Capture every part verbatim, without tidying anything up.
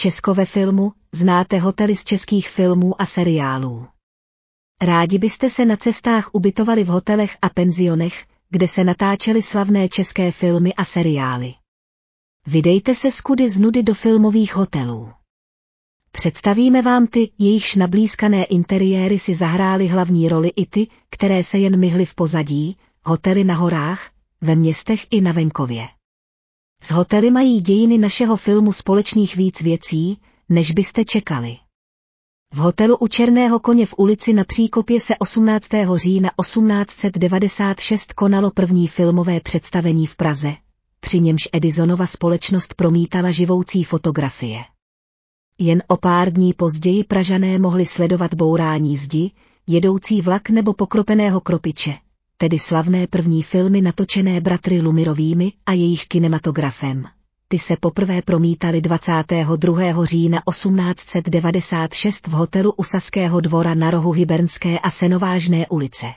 Česko ve filmu, znáte hotely z českých filmů a seriálů. Rádi byste se na cestách ubytovali v hotelech a penzionech, kde se natáčely slavné české filmy a seriály. Vydejte se z kudy z nudy do filmových hotelů. Představíme vám ty, jejichž nablízkané interiéry si zahrály hlavní roli, i ty, které se jen myhly v pozadí, hotely na horách, ve městech i na venkově. S hotely mají dějiny našeho filmu společných víc věcí, než byste čekali. V hotelu u Černého koně v ulici na Příkopě se osmnáctého října osmnáct set devadesát šest konalo první filmové představení v Praze, při němž Edisonova společnost promítala živoucí fotografie. Jen o pár dní později Pražané mohli sledovat bourání zdi, jedoucí vlak nebo pokropeného kropiče, tedy slavné první filmy natočené bratry Lumirovými a jejich kinematografem. Ty se poprvé promítaly dvacátého druhého října osmnáct set devadesát šest v hotelu u Saského dvora na rohu Hybernské a Senovážné ulice.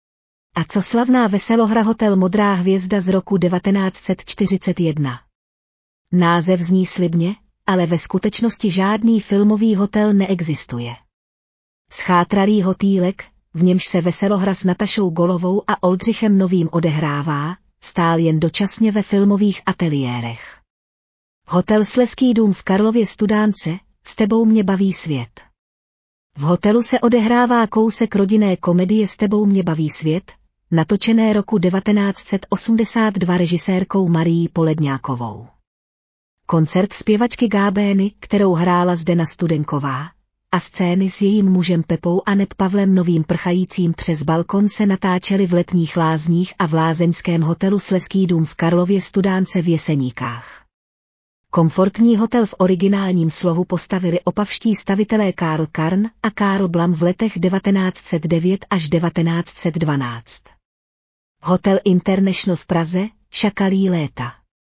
A co slavná veselohra Hotel Modrá hvězda z roku devatenáct set čtyřicet jedna. Název zní slibně, ale ve skutečnosti žádný filmový hotel neexistuje. Schátralý hotýlek, v němž se veselohra s Natašou Golovou a Oldřichem Novým odehrává, stál jen dočasně ve filmových ateliérech. Hotel Slezský dům v Karlově Studánce, S tebou mě baví svět. V hotelu se odehrává kousek rodinné komedie S tebou mě baví svět, natočené roku devatenáct set osmdesát dva režisérkou Marií Poledňákovou. Koncert zpěvačky Gábény, kterou hrála Zdena Studenková, a scény s jejím mužem Pepou a neb Pavlem Novým prchajícím přes balkon se natáčely v Letních lázních a v lázeňském hotelu Slezský dům v Karlově Studánce v Jeseníkách. Komfortní hotel v originálním slohu postavili opavští stavitelé Karl Karn a Karl Blam v letech devatenáct set devět až devatenáct set dvanáct. Hotel International v Praze, Šakalí léta.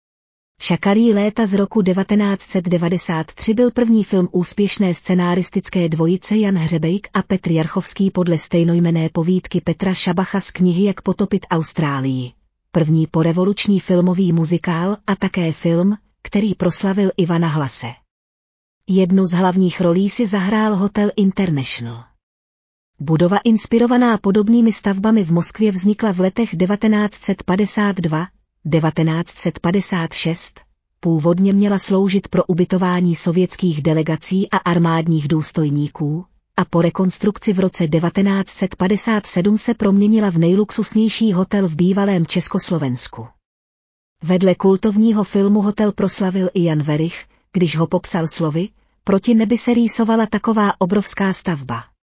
Šakalí léta z roku devatenáct set devadesát tři byl první film úspěšné scenaristické dvojice Jan Hřebejk a Petr Jarchovský podle stejnojmenné povídky Petra Šabacha z knihy Jak potopit Austrálii. První porevoluční filmový muzikál a také film, který proslavil Ivana Hlase. Jednu z hlavních rolí si zahrál Hotel International. Budova inspirovaná podobnými stavbami v Moskvě vznikla v letech devatenáct set padesát dva, devatenáct set padesát šest, původně měla sloužit pro ubytování sovětských delegací a armádních důstojníků, a po rekonstrukci v roce devatenáct set padesát sedm se proměnila v nejluxusnější hotel v bývalém Československu. Vedle kultovního filmu Hotel proslavil i Jan Werich, když ho popsal slovy, proti nebi se rýsovala taková obrovská stavba.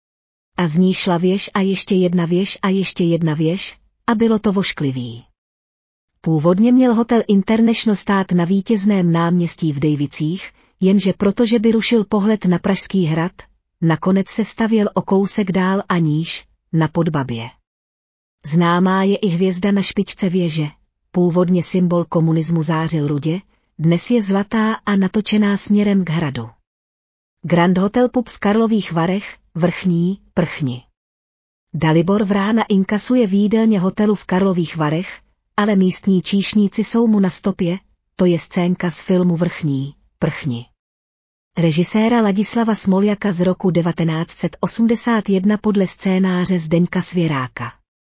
A z ní šla věž a ještě jedna věž a ještě jedna věž, a bylo to vošklivý. Původně měl Hotel International stát na Vítězném náměstí v Dejvicích, jenže protože by rušil pohled na Pražský hrad, nakonec se stavěl o kousek dál a níž, na Podbabě. Známá je i hvězda na špičce věže. Původně symbol komunismu zářil rudě, dnes je zlatá a natočená směrem k hradu. Grand Hotel Pup v Karlových Varech, Vrchní, Prchni. Dalibor Vrána inkasuje v jídelně hotelu v Karlových Varech, ale místní číšníci jsou mu na stopě, to je scénka z filmu Vrchní, Prchni. Režiséra Ladislava Smoljaka z roku devatenáct set osmdesát jedna podle scénáře Zdeňka Svěráka.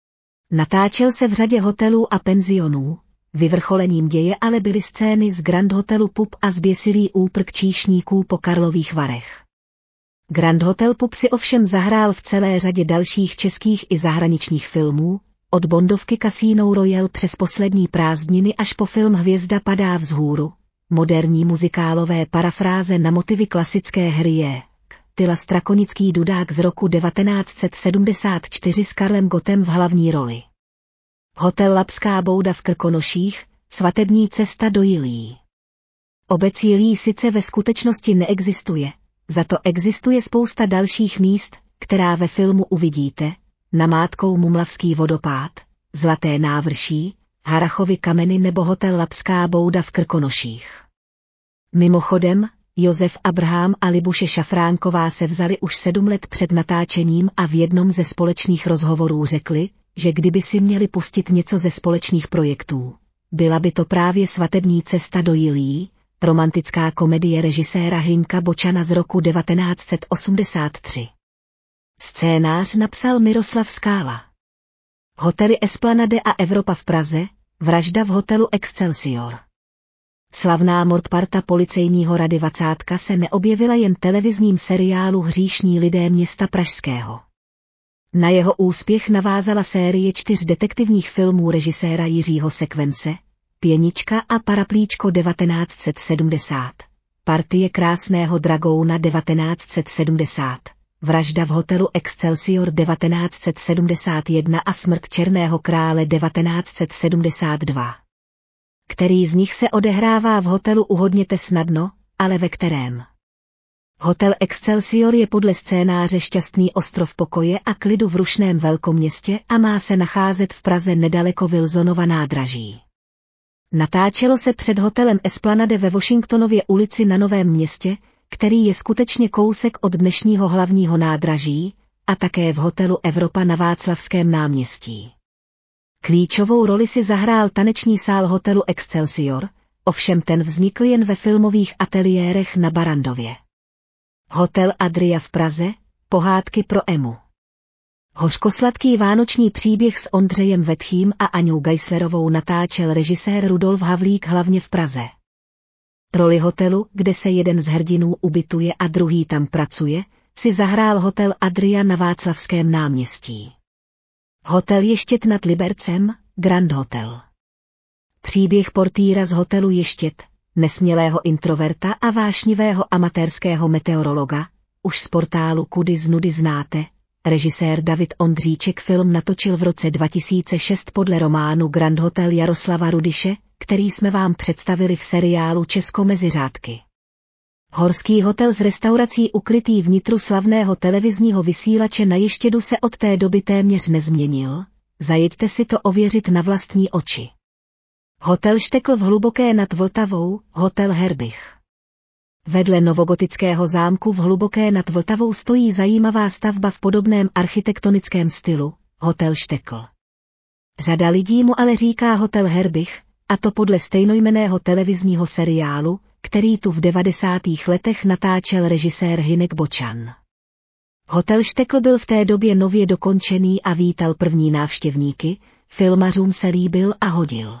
Natáčel se v řadě hotelů a penzionů, vyvrcholením děje ale byly scény z Grand Hotelu Pup a zběsilý úprk číšníků po Karlových Varech. Grand Hotel Pup si ovšem zahrál v celé řadě dalších českých i zahraničních filmů, od Bondovky Casino Royale přes Poslední prázdniny až po film Hvězda padá vzhůru, moderní muzikálové parafráze na motivy klasické hry je Tyla Strakonický Dudák z roku devatenáct set sedmdesát čtyři s Karlem Gottem v hlavní roli. Hotel Labská bouda v Krkonoších, Svatební cesta do Jilí. Obec Jilí sice ve skutečnosti neexistuje, za to existuje spousta dalších míst, která ve filmu uvidíte, namátkou Mumlavský vodopád, Zlaté návrší, Harrachovy kameny nebo hotel Labská bouda v Krkonoších. Mimochodem, Josef Abrham a Libuše Šafránková se vzali už sedm let před natáčením a v jednom ze společných rozhovorů řekli, že kdyby si měli pustit něco ze společných projektů, byla by to právě Svatební cesta do Jilí, romantická komedie režiséra Hynka Bočana z roku devatenáct set osmdesát tři. Scénář napsal Miroslav Skála. Hotely Esplanade a Evropa v Praze, vražda v hotelu Excelsior. Slavná mordparta policejního rady Vacátka se neobjevila jen televizním seriálu Hříšní lidé města pražského. Na jeho úspěch navázala série čtyř detektivních filmů režiséra Jiřího Sekvence, Pěnička a Paraplíčko devatenáct set sedmdesát, Partie krásného dragouna devatenáct set sedmdesát, Vražda v hotelu Excelsior devatenáct set sedmdesát jedna a Smrt černého krále devatenáct set sedmdesát dva. Který z nich se odehrává v hotelu Uhodněte snadno, ale ve kterém? Hotel Excelsior je podle scénáře šťastný ostrov pokoje a klidu v rušném velkoměstě a má se nacházet v Praze nedaleko Wilsonova nádraží. Natáčelo se před hotelem Esplanade ve Washingtonově ulici na Novém Městě, který je skutečně kousek od dnešního hlavního nádraží, a také v hotelu Evropa na Václavském náměstí. Klíčovou roli si zahrál taneční sál hotelu Excelsior, ovšem ten vznikl jen ve filmových ateliérech na Barrandově. Hotel Adria v Praze, pohádky pro Emu. Hořkosladký vánoční příběh s Ondřejem Vetchým a Aňou Geislerovou natáčel režisér Rudolf Havlík hlavně v Praze. Roli hotelu, kde se jeden z hrdinů ubytuje a druhý tam pracuje, si zahrál hotel Adria na Václavském náměstí. Hotel Ještěd nad Libercem, Grand Hotel. Příběh portýra z hotelu Ještěd, nesmělého introverta a vášnivého amatérského meteorologa, už z portálu Kudy z nudy znáte, režisér David Ondříček film natočil v roce dva tisíce šest podle románu Grand Hotel Jaroslava Rudyše, který jsme vám představili v seriálu Česko mezi řádky. Horský hotel s restaurací ukrytý vnitru slavného televizního vysílače na Ještědu se od té doby téměř nezměnil, zajeďte si to ověřit na vlastní oči. Hotel Štekl v Hluboké nad Vltavou, hotel Herbich. Vedle novogotického zámku v Hluboké nad Vltavou stojí zajímavá stavba v podobném architektonickém stylu, hotel Štekl. Řada lidí mu ale říká hotel Herbich, a to podle stejnojmenného televizního seriálu, který tu v devadesátých letech natáčel režisér Hynek Bočan. Hotel Štekl byl v té době nově dokončený a vítal první návštěvníky, filmařům se líbil a hodil.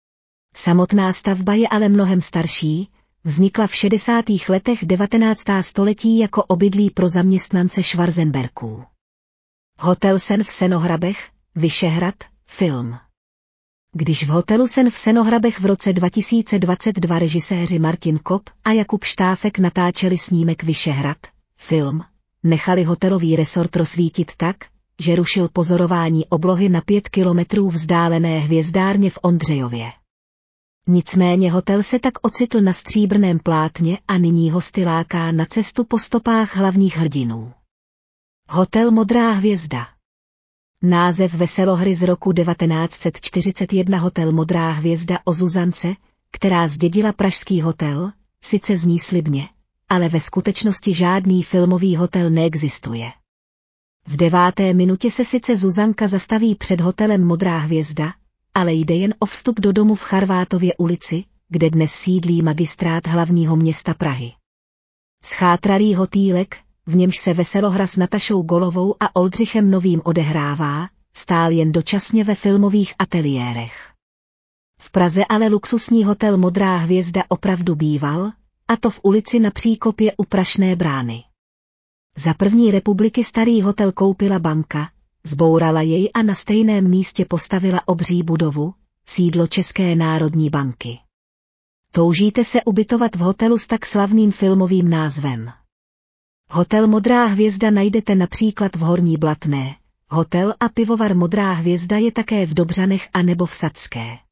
Samotná stavba je ale mnohem starší, vznikla v šedesátých letech devatenáctého století jako obydlí pro zaměstnance Schwarzenbergů. Hotel Sen v Senohrabech, Vyšehrad, film. Když v hotelu Sen v Senohrabech v roce dva tisíce dvacet dva režiséři Martin Kopp a Jakub Štáfek natáčeli snímek Vyšehrad, film, nechali hotelový resort rozsvítit tak, že rušil pozorování oblohy na pět kilometrů vzdálené hvězdárně v Ondřejově. Nicméně hotel se tak ocitl na stříbrném plátně a nyní hosty láká na cestu po stopách hlavních hrdinů. Hotel Modrá hvězda. Název veselohry z roku devatenáct set čtyřicet jedna Hotel Modrá hvězda o Zuzance, která zdědila pražský hotel, sice zní slibně, ale ve skutečnosti žádný filmový hotel neexistuje. V deváté minutě se sice Zuzanka zastaví před hotelem Modrá hvězda, ale jde jen o vstup do domu v Charvátově ulici, kde dnes sídlí magistrát hlavního města Prahy. Schátralý hotýlek, v němž se veselohra s Natašou Golovou a Oldřichem Novým odehrává, stál jen dočasně ve filmových ateliérech. V Praze ale luxusní hotel Modrá hvězda opravdu býval, a to v ulici na Příkopě u Prašné brány. Za první republiky starý hotel koupila banka, zbourala jej a na stejném místě postavila obří budovu, sídlo České národní banky. Toužíte se ubytovat v hotelu s tak slavným filmovým názvem? Hotel Modrá hvězda najdete například v Horní Blatné, hotel a pivovar Modrá hvězda je také v Dobřanech a nebo v Sadské.